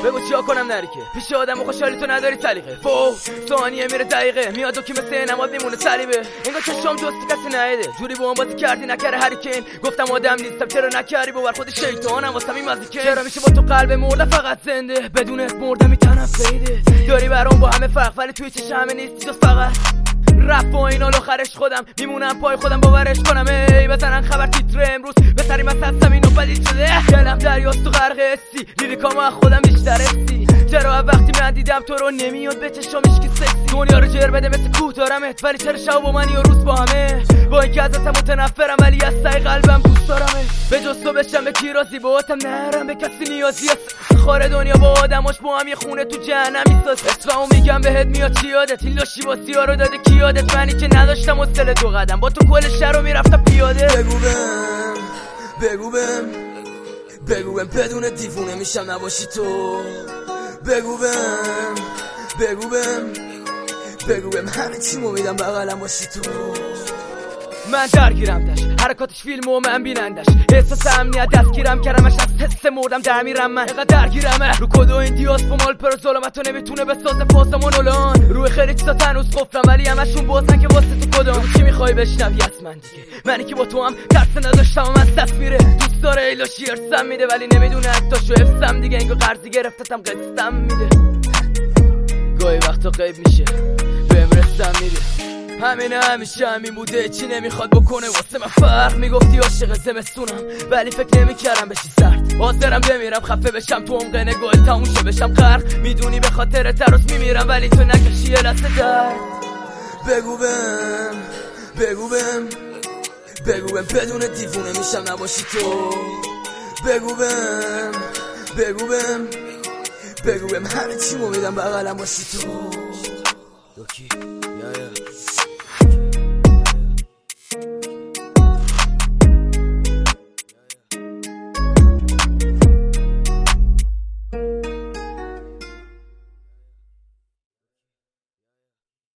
بگو چیا کنم نری که پیش آدم و خوشحالی تو نداری سلیقه فو ثانیه میره دقیقه میاد و که مثل نماد میمونه صلیبه انگار چشام جستی کسی نیده جوری با هم بازی کردی نکره هریکین گفتم آدم نیستم چرا نکردی باور خود شیطانم واسم این مزیکه چرا میشه با تو قلب مرده فقط زنده بدون اسم مرده میتنم فیده داری برام با همه فرق ولی توی چشم همه نیستی جز فقط رفت با این حال آخرش خودم میمونم پای خودم باورش کنم ای بزنن خبر تیتر امروز به سری من هستم اینو پدید شده دلم دریاست تو غرق حسی لیریکامو از خودم بیشتر حسی چرا وقتی من دیدم تو رو نمیاد به چشامش که سکسی دنیا رو جر بده مثل کوه دارمت ولی چرا شب با من یا روز با همه با اینکه ازتم متنفرم ولی از ته قلبم دوست دارمه به جز تو بشم به کی راضی باهاتم نرم به کسی نیازی است خاره دنیا با آدماش با هم یه خونه تو جهنم میساز اسممو میگم بهت میاد چی یادت این لاشی با سیا رو داده کی یادت منی که نداشتم حوصله دو قدم با تو کل شهر رو میرفتم پیاده بگو بهم بدون دیوونه میشم نباشی تو بگو بهم همه چیمو میدم بغلم باشی تو من درگیرم داشت حرکاتش فیلم و من بینندش احساس امنیت دستگیرم کردمش از حس مردم در میرم من اینقدر درگیرمه رو کد و این دیاس مال پر ظلمت و نمیتونه بسازه پاسمون اولان روی خیلی چیزا تنوز قفلم ولی همشون بازن که واسه تو کدام چی میخوای بشنوی از من دیگه منی که با تو هم ترس نداشتم و از دست میره دوست داره ایلاشی ارسم میده ولی نمیدونه حتاشو حفظم دیگه انگار قرضی گرفتتم قسطم میده گاهی وقتا غیب میشه بهم رسم میده همینه همیشه همین بوده چی نمیخواد بکنه واسه من فرق میگفتی عاشق زمستونم ولی فکر نمیکردم بشی سرد حاضرم بمیرم خفه بشم تو عمق نگاه تموم شه بشم غرق میدونی به خاطر تراس میمیرم ولی تو نکشی یه لحظه درد بگو بهم بدون دیوونه میشم نباشی تو بگو بهم همه چیمو میدم بغلم باشی تو یکی